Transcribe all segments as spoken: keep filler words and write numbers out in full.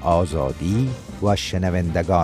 آزادی و شنوندگان.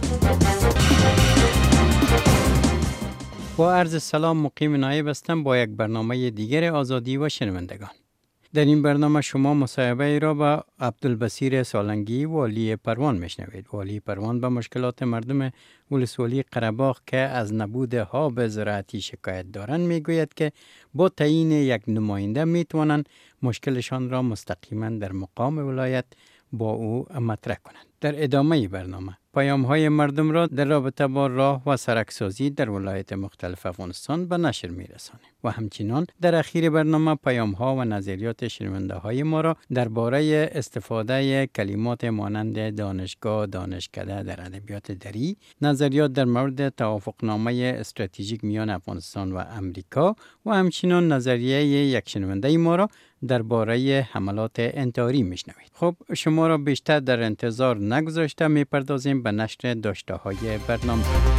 با عرض سلام مقیم نایب هستم با یک برنامه دیگر آزادی و شنوندگان. در این برنامه شما مصاحبه را با عبدالبصیر سالنگی والی پروان میشنوید. والی پروان به مشکلات مردم ولسوالی قره‌باغ که از نبود آب زراعتی شکایت دارند میگوید که با تعیین یک نماینده میتوانند مشکلشان را مستقیما در مقام ولایت با او مطرح کنند. در ادامه برنامه پیام های مردم را در رابطه با راه و سرکسازی در ولایت مختلف افغانستان به نشر میرسانیم و همچنین در اخیر برنامه پیام ها و نظریات شنونده های ما را درباره استفاده کلمات مانند دانشگاه، دانشکده در ادبیات دری، نظریات در مورد توافقنامه استراتژیک میان افغانستان و امریکا و همچنین نظریه یک شنونده ما را درباره حملات انتحاری میشنوید. خب شما را بیشتر در انتظار نگذاشته میپردازیم به نشر داشته های برنامه.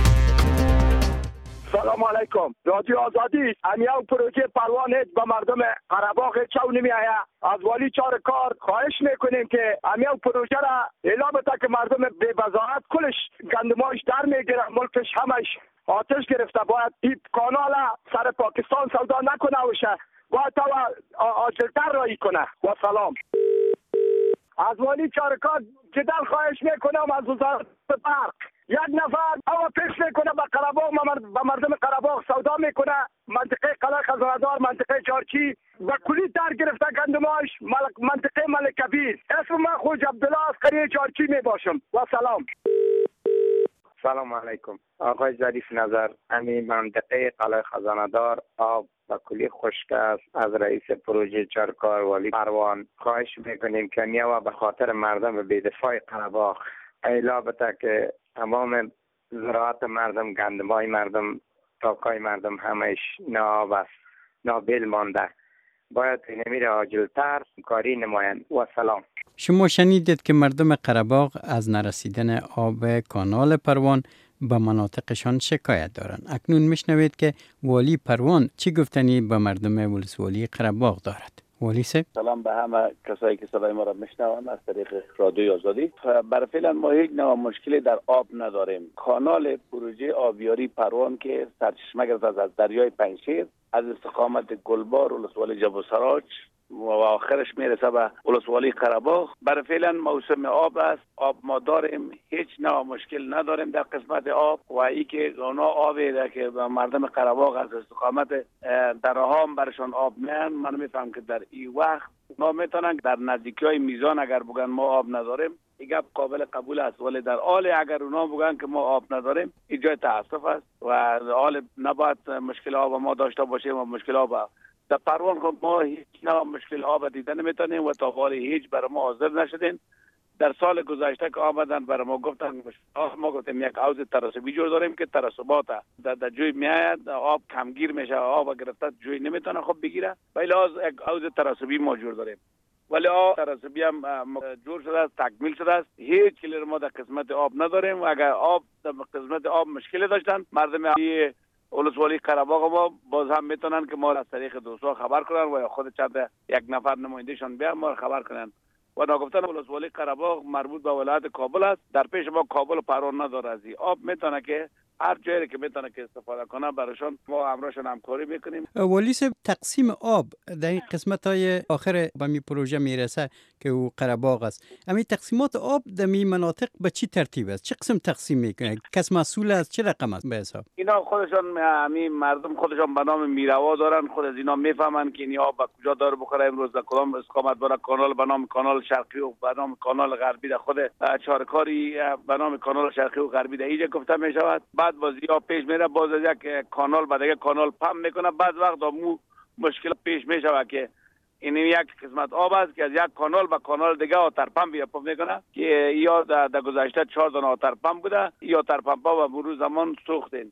سلام علیکم. رادیو آزادی امیال پروژه پروان به مردم قره‌باغ چاو نمیآید. از والی چار کار خواهش میکنیم که امیال پروژه را اعلام بده که مردم بی بضاعت کلش گندمایش در میگیره، ملکش همش آتش گرفته. باید این کانال سر پاکستان سودا نکنه وشه، باید تا آجلتر رایی کنه. و سلام. از والی چار کار جدال خواهش میکنم از وزارت برق یک نفر هوا پیش میکنه به قره‌باغ، به مردم قره‌باغ سودا میکنه. منطقه قلعه خزانه‌دار، منطقه چارچی و کلی در گرفته گندماش. منطقه ملک کبیر. اسم من خوج عبدالله از قریه چارچی میباشم. و سلام. سلام علیکم. آقای ظریف نظر، همین منطقه قلعه خزانه‌دار آب و کلی خشک است. از رئیس پروژه چارکار والی پروان خواهش میکنیم که نیوا به خاطر مردم به دفاع قره‌باغ اعلام بده که تمام زراعت مردم، گندمای مردم، تاکای مردم همش ناب است، نابل مانده. باید اینمی را عاجلتر کاری نمایند. و سلام. شما شنیدید که مردم قره‌باغ از نرسیدن آب کانال پروان به مناطقشان شکایت دارند. اکنون میشنوید که والی پروان چی گفتنی به مردم ولسوالی قره‌باغ دارد. والی صاحب سلام به همه کسایی که صدای ما را میشنوند از طریق رادیوی آزادی. برای فعلا ما هیچ نوع مشکلی در آب نداریم. کانال پروژه آبیاری پروان که سرچشمه گرفته از دریای پنجشیر از استقامت گلبار ولسوالی جبوسراج و آخرش میرسه به ولسوالی قره‌باغ. برای فعلا موسم آب است. آب ما داریم، هیچ نوع مشکل نداریم در قسمت آب. و ای که اونا آبی ده که مردم قره‌باغ از استقامت درهام برشان آب میان، من میفهم که در این وقت ما میتونن در نزدیکی میزان اگر بگن ما آب نداریم این گپ قابل قبول است، ولی در حال اگر اونا بگن که ما آب نداریم این جای تاسف است و حال نباید مشکل آب ما داشته باشیم و مشکل آب در پروان خب ما هیچ نوع مشکل آب دیده نمیتونیم و تا حال هیچ برای ما حاضر نشدین. در سال گذشته که آمدن برای ما گفتن ما گفتیم یک حوض ترسبی جور داریم که ترسبات در, در جوی میآید، آب کمگیر میشه، آب گرفته جوی نمیتونه خب بگیره، ولی از یک حوض ترسبی ما جور داریم. ولی آب ترسبی هم جور شده است، تکمیل شده است. هیچ کلی ما در قسمت آب نداریم و اگر آب در قسمت آب مشکل داشتن مردم ولسوالی قره‌باغ ما باز هم میتونن که ما از طریق دوستا خبر کنن و یا خود چند یک نفر نمایندهشان بیا ما خبر کنن. و ناگفتن ولسوالی قره‌باغ مربوط به ولایت کابل است. در پیش ما کابل و پروان نداره. از آب میتونه که هر جایی که میتونه که استفاده کنه براشون ما امرشون همکاری میکنیم. والی صاحب تقسیم آب در این قسمت های آخر به می پروژه میرسه که او قره‌باغ است. امی تقسیمات آب در می مناطق به چی ترتیب است؟ چه قسم تقسیم میکنه؟ کس مسئول است؟ چه رقم است به حساب؟ اینا خودشون امی مردم خودشون به نام میروا دارن، خود از اینا میفهمن که این آب به کجا داره بخوره. امروز در کدام استقامت داره کانال به نام کانال شرقی و به نام کانال غربی در خود چارکاری به نام کانال شرقی و غربی در اینجا گفته میشود. بعد بازی ها پیش میره، باز از یک کانال به دیگه کانال پمپ میکنه. بعد وقت مو مشکل پیش میشه که این یک قسمت آب است که از یک کانال به کانال دیگه آتر پمپ یا پمپ میکنه که یا در, در گذشته چهار دانه آتر پمپ بوده، یا آتر پمپ ها و مرور زمان سوختین.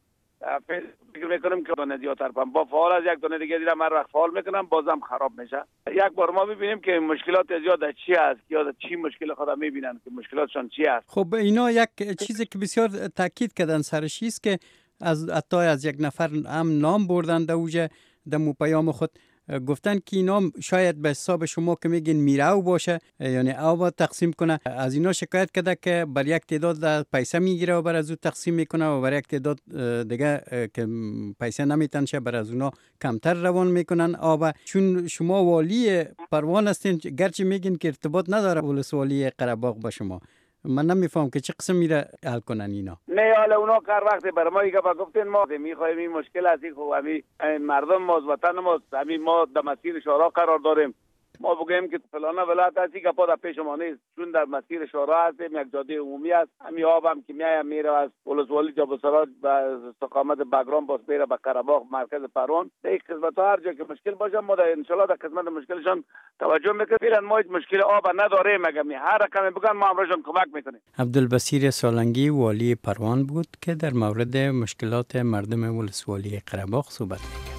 فکر میکنم که دانه دی آتر پمپ ها فعال است، یک دانه دیگه دیدم هر وقت فعال میکنم بازم خراب میشه. یک بار ما میبینیم که مشکلات زیاد چی است یا چی مشکل خود میبینن که مشکلاتشون چی است. خب اینا یک چیزی که بسیار تاکید کردن سرش است که از حتی از یک نفر هم نام بردن در اوجه در پیام خود گفتن که اینا شاید به حساب شما که میگین میراو باشه، یعنی آب تقسیم کنه. از اینا شکایت کرده که بر یک تعداد پیسه میگیره و بر از او تقسیم میکنه و بر یک تعداد دیگه که پیسه نمیتن شه بر از اونا کمتر روان میکنن آب. چون شما والی پروان هستین، گرچه میگین که ارتباط نداره ولسوالی قره‌باغ با شما، من نمیفهم که چه قسم میره حل کنن اینا. نه حالا اونا هر وقت بر ما ایگه با گفتن ما میخوایم این مشکل هستی، خب همین مردم ما وطن ما همین ما در مسیر شورا قرار داریم، ما بگیم که فلانه ولایت هستی که پا در پیش ما نیست، چون در مسیر شورا هستیم، یک جاده عمومی است. همین آب هم که میای میره از ولسوالی جابسرات و استقامت بگرام باز میره به قره‌باغ مرکز پروان. در قسمت ها هر جا که مشکل باشه ما در ان شاء الله در قسمت مشکلشان توجه میکنیم. فعلا ما هیچ مشکل آب نداریم، مگه هر رقم بگن ما امرشون کمک میکنیم. عبدالبصیر سالنگی والی پروان بود که در مورد مشکلات مردم ولسوالی قره‌باغ صحبت می‌کرد.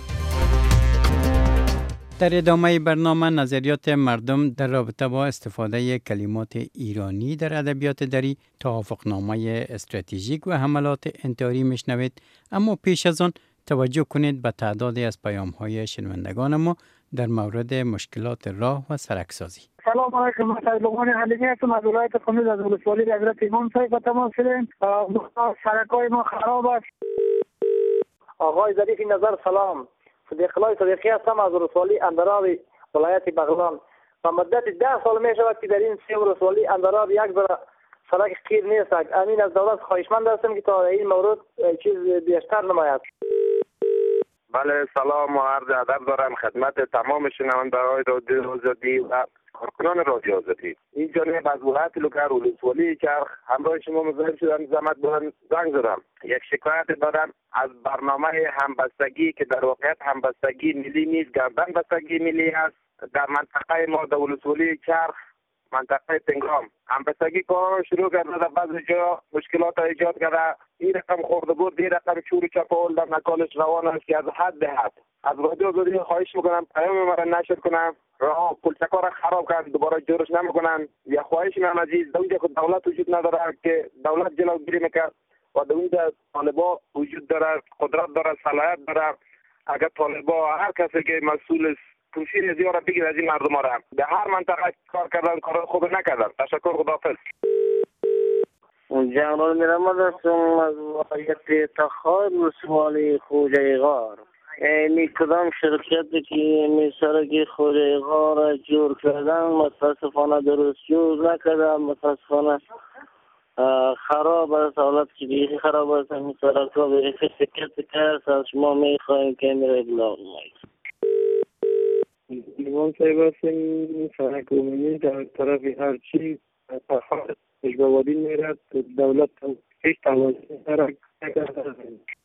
در ادامه برنامه نظریات مردم در رابطه با استفاده کلمات ایرانی در ادبیات دری، توافقنامه استراتژیک و حملات انتحاری میشنوید. اما پیش از آن توجه کنید به تعدادی از پیام‌های شنوندگان ما در مورد مشکلات راه و سرکسازی. سلام علیکم، من لقمان حلیمی هستم از ولایت قم از ولسوالی حضرت امام صاحب با تماس شدیم. سرکای ما خراب است. آقای ظریف نظر سلام، صدیق الله صدیقی هستم از ولسوالی اندراب ولایت بغلان. و مدت ده سال می شود که در این سه ولسوالی اندراب یک بار سرک قیر نیست. امین از دولت خواهشمند هستم که تا این مورد چیز بیشتر نماید. بله سلام و عرض ادب دارم خدمت تمام شنونده‌های رادیو آزادی و کارکنان رادیو آزادی. این جانب از ولایت لوکر ولسوالی کرخ همراه شما مزاحم شدم، زحمت بودن زنگ زدم. یک شکایت دارم از برنامه همبستگی که در واقعیت همبستگی ملی نیست، گردن بستگی ملی است. در منطقه ما در ولسوالی کرخ منطقه تنگام همبستگی کار شروع کرده، در بعضی جا مشکلات ایجاد کرده. این رقم خورده بود، این رقم چور چپاول در نکالش روان است که از حد به حد. از رادیو آزادی خواهش میکنم پیام مرا نشر کنم، راه پلچکا را خراب کردن دوباره جورش نمیکنن. یا خواهش من عزیز در اونجا که دولت وجود نداره که دولت جلوگیری میکرد و در اونجا طالبا وجود داره، قدرت داره، صلاحیت داره. اگر طالبا هر کسی که مسئول است کوشش زیاد بگیر از این مردم را به هر منطقه کار کردن، کار خوب نکردن. تشکر، خداحافظ. جانان میرم هستم از ولایت تخار ولسوالی خوجه غار. اینی کدام شرکتی که می سرک خوجه غار را جور کردن متاسفانه درست جور نکردن، متاسفانه خراب است، حالت که بیخی خراب است. این سرک ها بیخی سکت کرد. از شما می خواهیم که میره ابلاغ مایید. امام صاحب هستیم، سرک عمومی در طرف هرچی تخار اشبابادی میرد، دولت هیچ توازن سرک نکرده.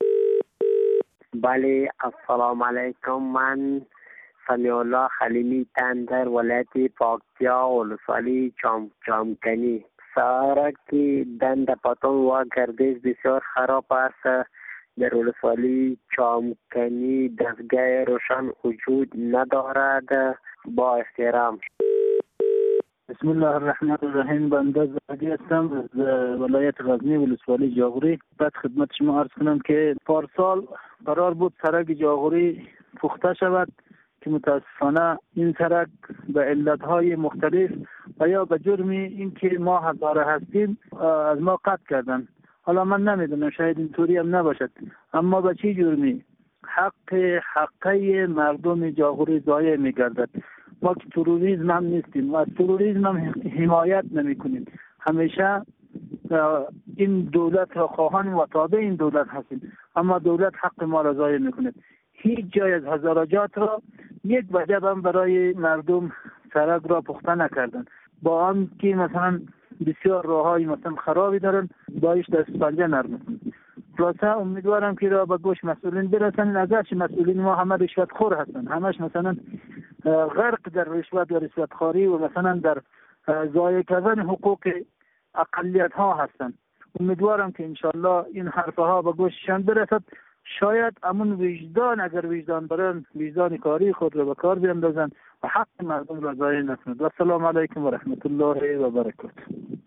بله السلام علیکم، من سمیع الله خلیمی تندر ولایت پاکتیا ولسوالی چام چامکنی. سرک دند پاتون و گردش بسیار خراب است. در ولسوالی چامکنی دستگاه روشن وجود ندارد. با احترام. بسم الله الرحمن الرحیم. بنده زادی هستم از ولایت غزنی ولسوالی جاغوری. بعد خدمت شما عرض کنم که پارسال قرار بود سرک جاغوری پخته شود که متاسفانه این سرک به علتهای مختلف و یا به جرم اینکه ما هزاره هستیم از ما قطع کردن. حالا من نمیدونم، شاید اینطوری هم نباشد، اما به چی جرمی حق حقه مردم جاغوری ضایع میگردد. ما که تروریسم هم نیستیم و از تروریسم هم حمایت نمی کنیم. همیشه این دولت را خواهان و تابع این دولت هستیم، اما دولت حق ما را ضایع میکنه. هیچ جای از هزاراجات را یک وجب هم برای مردم سرک را پخته نکردن، با آن که مثلا بسیار راههای مثلا خرابی دارن، بایش دست پنجه نرم میکنن. خلاصه امیدوارم که را به گوش مسئولین برسن. اگرچه مسئولین ما همه رشوت خور هستن، همش مثلا غرق در رشوت و رشوت خوری و مثلا در ضایع کردن حقوق اقلیت ها هستن. امیدوارم که انشالله این حرفها به گوششان برسد. شاید امون وجدان، اگر وجدان برن، وجدان کاری خود را به کار بیندازن و حق مردم را ضایع نکنند. و السلام علیکم و رحمت الله و برکاته.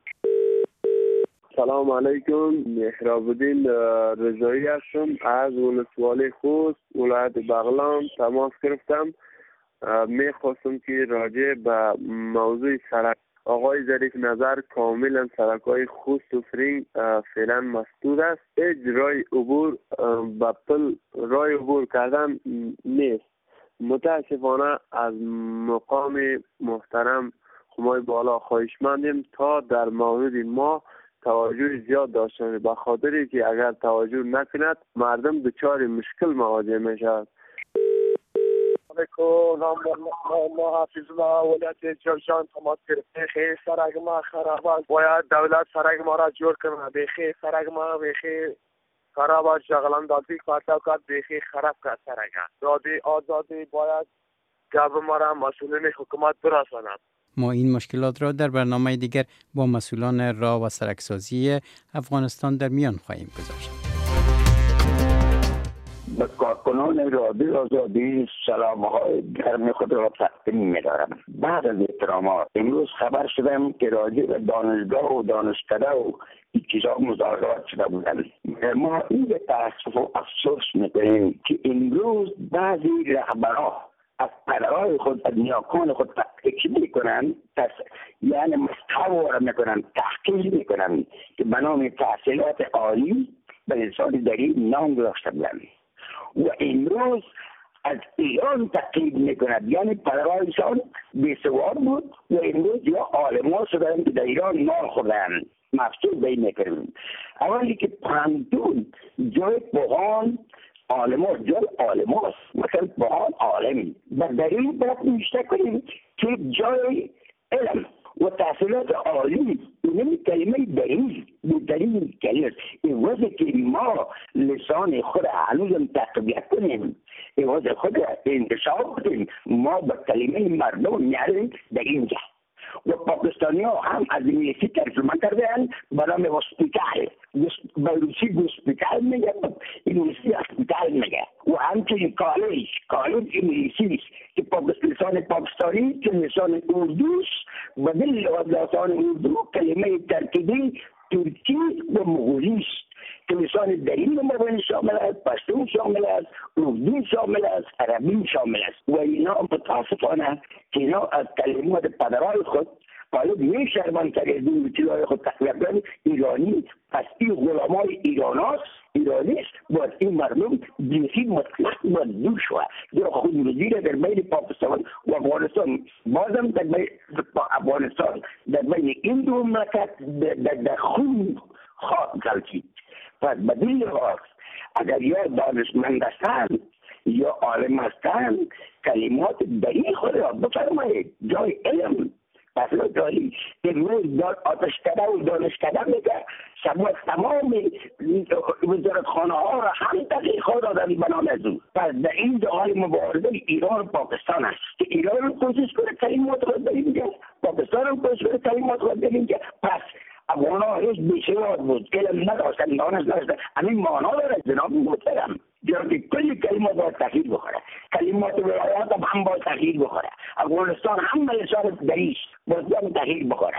سلام علیکم، مهراب الدین رضایی هستم از ولسوالی خوست ولایت بغلان تماس گرفتم. میخواستم که راجع به موضوع سرک آقای ظریف نظر کاملا سرک‌های خوست و فرینگ فعلا مسدود است. هیچ راه عبور به پل راه عبور کردن نیست. متاسفانه از مقام محترم همای بالا خواهشمندیم تا در مورد ما توجه زیاد داشتن، به خاطری که اگر توجه نکند مردم دچار مشکل مواجه می شود. ما حافظ ما ولایت جوشان تماس گرفته. خیلی سرک ما خراب است. باید دولت سرک ما را جور کنه. بخی سرک ما بخی خراب است. جغلان دادی کارتا کرد بخی خراب کرد سرک. رادی آزادی باید گاب ما را مسئولین حکومت برساند. ما این مشکلات را در برنامه دیگر با مسئولان راه و سرکسازی افغانستان در میان خواهیم گذاشت. به کارکنان رادیو آزادی سلام های گرم خود را تقدیم می دارم. بعد از احترامات امروز خبر شدم که راجع به دانشگاه و دانشکده و این چیزا مذاکرات شده بودند. ما این به تاسف و افسوس میکنیم که امروز بعضی رهبران از پدرهای خود از نیاکان خود تحقیق میکنن، یعنی مستوى میکنن، تحقیق میکنن که به نام تحصیلات عالی به لسان دری نام داشته بودند و امروز از ایران تحقیق میکند، یعنی پدرهایشان بیسواد بود و امروز یا عالمان شدن که در ایران نان خوردن. مفصول به این میکنیم. اولی که پرندون جای پوهان عالمان جای عالمان است، مثلا پوهان عالمی و در این باید نوشته کنیم که جای علم و تحصیلات عالی این کلمه دلیل بدلیل کلمه این وضع که ما لسان خود هنوزم تقویت کنیم، این وضع خود انتشار کنیم، ما به کلمه مردم میاریم در اینجا و پاکستانی ها هم از انگلیسی ترجمه کردن به نام هاسپیتال، به روسی هاسپیتال میگه، انگلیسی هاسپیتال میگه و همچنین کالج کالج انگلیسی است که پاکستان پاکستانی که لسان اردوست و دل لسان اردو کلمه ترکیبی ترکی و مغولی است که لسان دلیل مبانی شامل است، پشتون شامل است، اردو شامل است، عربی شامل است و اینا متاسفانه که اینا از کلمات پدرهای خود حالا می شرمن کردیم چیزهای خود تقویت کنن ایرانی، پس این غلامای ایران هاست، ایرانی است، باید این مردم جنسی مطلق باید دور شود یا خود مدیر در بین پاکستان و افغانستان، بازم در بین افغانستان در بین این دو مملکت در خون خواهد گلچید. پس بدین لحاظ اگر یا دانشمند هستند یا عالم هستند کلمات دری خود را بفرمایید جای علم مثلا داری امروز آتشکده و دانشکده میگه شما تمام وزارت خانه ها را هم دقیقا دادن به نام از او. پس در این جاهای مبارزه ایران و پاکستان است که ایران رو کوشش کنه کلمات خود داری میگه، پاکستان رو کوشش کنه کلمات خود داری میگه. پس افغان ها هیچ بیشوار بود علم نداشتن دانش نداشتن همین معنا داره جناب محترم جناب که کلی کلمات باید تغییر بخوره، کلمات ولایات هم باید تغییر بخوره، افغانستان هم لسان دریش باید هم تغییر بخوره.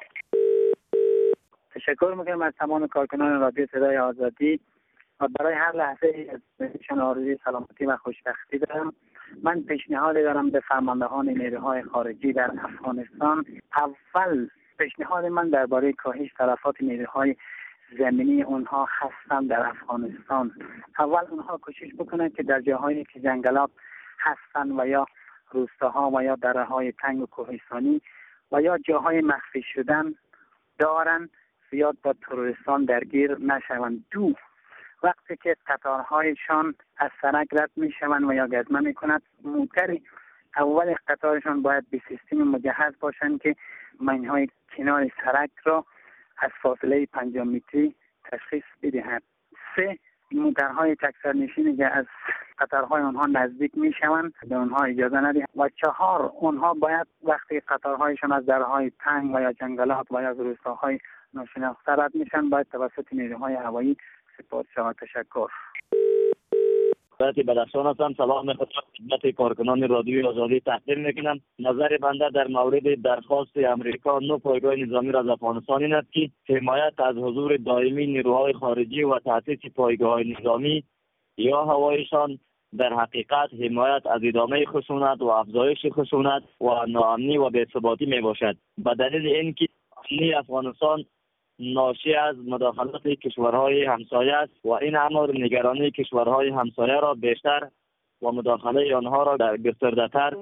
تشکر میکنم از تمام کارکنان رادیو صدای آزادی و برای هر لحظه ازشان آرزوی سلامتی و خوشبختی دارم. من پیشنهادی دارم به فرماندهان نیروهای خارجی در افغانستان. اول پیشنهاد من درباره کاهش تلفات نیروهای زمینی اونها هستند در افغانستان. اول اونها کوشش بکنند که در جاهایی که جنگلات هستند و یا روستاها و یا دره‌های تنگ و کوهستانی و یا جاهای مخفی شدن دارن زیاد با تروریستان درگیر نشوند. دو، وقتی که قطارهایشان از سرک رد میشوند و یا گزمه میکند موتر اول قطارشان باید به سیستم مجهز باشند که ماینهای کنار سرک را از فاصله پنجاه متری تشخیص بدهند. سه، موترهای تکثرنشینی که از قطارهای آنها نزدیک میشوند به آنها اجازه ندهند. و چهار، آنها باید وقتی قطارهایشان از درهای تنگ و یا جنگلات و یا روستاهای ناشناخته رد میشن باید توسط نیروهای هوایی سپاه شود. تشکر. باید بدخشان هستم. سلام خدمت کارکنان رادیوی آزادی تقدیم میکنم. نظر بنده در مورد درخواست امریکا نو پایگاه نظامی را از افغانستان این است که حمایت از حضور دائمی نیروهای خارجی و تاسیس پایگاه نظامی یا هوایشان در حقیقت حمایت از ادامه خشونت و افزایش خشونت و ناامنی و بی‌ثباتی می باشد. به دلیل اینکه امنی افغانستان ناشی از مداخلت کشورهای همسایه است و این امر نگرانی کشورهای همسایه را بیشتر و مداخله آنها را در گسترده‌تر.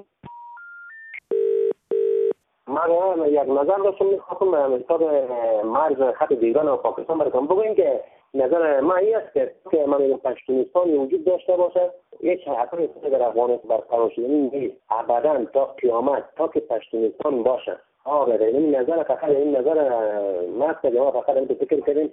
من یک نظر داشتم میخواستم به حساب مرز خط دیگران و پاکستان برکم بگویم که نظر من این است که من این پشتونستانی وجود داشته باشه هیچ حقی در افغانستان برقرار شدنی نیست ابدا تا قیامت تا که پشتونستان باشه. آره این نظر فقط این نظر ماست که ما فقط این فکر کردیم.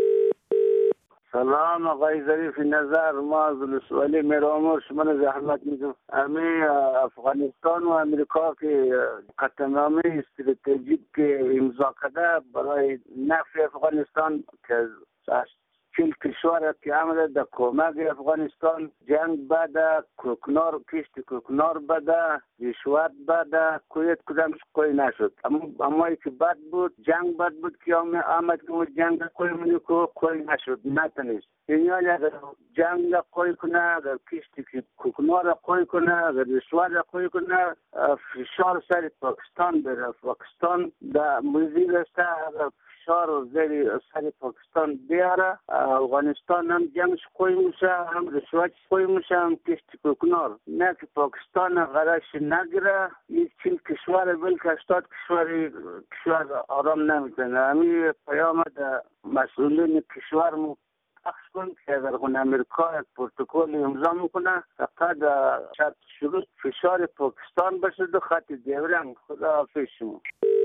سلام آقای ظریف نظر، ما از ولسوالی میرامور شما زحمت میدم. امی افغانستان و امریکا که قطعنامه استراتژیک که امضا کرده برای نفع افغانستان که چل کشور که آمده در کمک افغانستان، جنگ بده، کوکنار کشت کوکنار بده، رشوت بده، کویت کدام کوی نشد. اما اما که بد بود، جنگ بد بود که آمد که جنگ کوی منی کو کوی نشد، نتونست. یعنی اگر جنگ کوی کنه، اگر کشت کوکنار کوی کنه، اگر رشوت کوی کنه، فشار سر پاکستان بره. پاکستان در موزیل است، فشار و زیر سر پاکستان بیاره. افغانستان هم جنگش کوی میشه، هم رشوت کوی میشه، هم کشت کوکنار. نه که پاکستان غرش نگیره، یک چیل کشور بلکه هشتاد کشور کشور آرام نمیتونه. همین پیام در مسئولین کشور پخش کن که اگر خون امریکا یک پروتکل امضا میکنه فقط شرط شروط فشار پاکستان بشه و خط دیورنگ. خدا حافظ شما.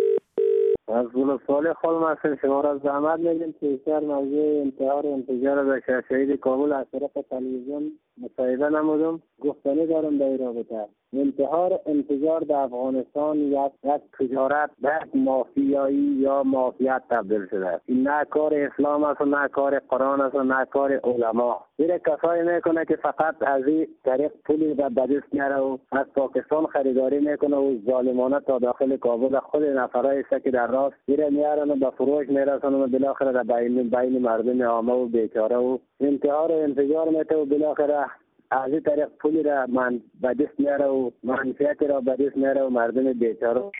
از ولسوالی خودم هستم. شما را زحمت میدیم که بیشتر موضوع انتحار و انفجار در شهید کابل از طرف تلویزیون مصاحبه نمودم. گفتنی دارم در این رابطه. انتحار انفجار در افغانستان یک یک تجارت به مافیایی یا مافیات تبدیل شده. این نه کار اسلام است و نه کار قرآن است و نه کار علما. میره کسایی میکنه که فقط از این طریق پولی به دست میاره و از پاکستان خریداری میکنه و ظالمانه تا داخل کابل خود نفرای است که در راست میره میارن و به فروش میرسن و بالاخره در بین بین مردم عامه و بیچاره و انتحار و انفجار میته و بالاخره از این طریق پولی را من به دست میاره و منفعت را به دست میاره و مردم بیچاره.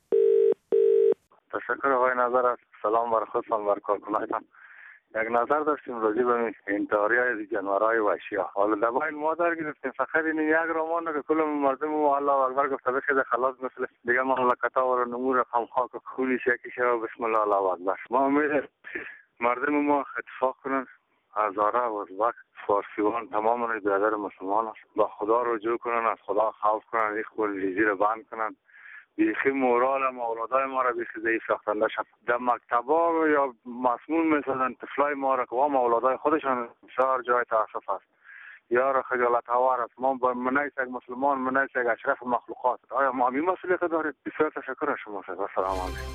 تشکر آقای نظر است. سلام بر خودتان بر کارکنانتان. یک نظر داشتیم راجع به انتحاری‌های جانورهای وحشی ها. حالا دبایل ما در گرفتیم فقط این یک رامان که کل مردم و الله اکبر گفته بشه خلاص مثل دیگه مملکت‌ها و نمور رقم خاک و خونش یکی شه بسم الله الله اکبر. ما امید مردم ما اتفاق کنند هزاره و ازبک فارسیوان تمام برادر مسلمان است با خدا رجوع کنن، از خدا خوف کنن، این خول ریزی رو بند کنن. بیخی مورال هم اولادای ما را بیخی ضعیف ساختنده شد. در مکتبا یا مسموم میسازن طفلای ما را که هم اولادای خودشان بسیار جای تاسف است. یا را خجالت آور است. ما با منیس یک مسلمان منیس یک اشرف مخلوقات. آیا ما همین مسئولیت دارید؟ بسیار تشکر از شما. سلام علیکم.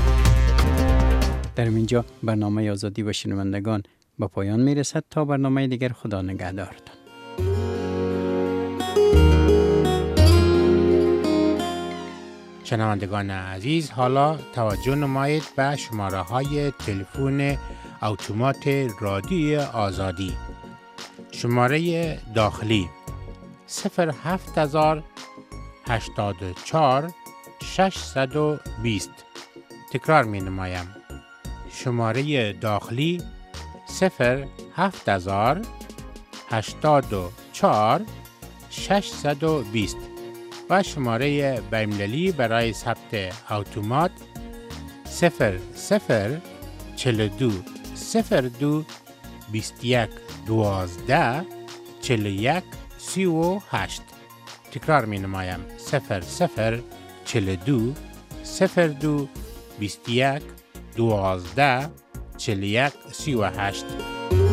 در اینجا برنامه آزادی و شنوندگان با پایان میرسد. تا برنامه دیگر خدا نگهدارتان. شنوندگان عزیز، حالا توجه نمایید به شماره های تلفن اتومات رادیوی آزادی. شماره داخلی صفر هفت هزار هشتاد و چهار ششصد و بیست. تکرار می نمایم. شماره داخلی صفر هفت هزار هشتاد و چهار ششصد و بیست و شماره بین‌المللی برای ثبت اتومات صفر صفر چهل و دو صفر دو بیست و یک دوازده چهل و یک سی و هشت. تکرار می نمایم. صفر صفر چهل و دو صفر دو بیست و یک دوازده چهل و یک سی و هشت.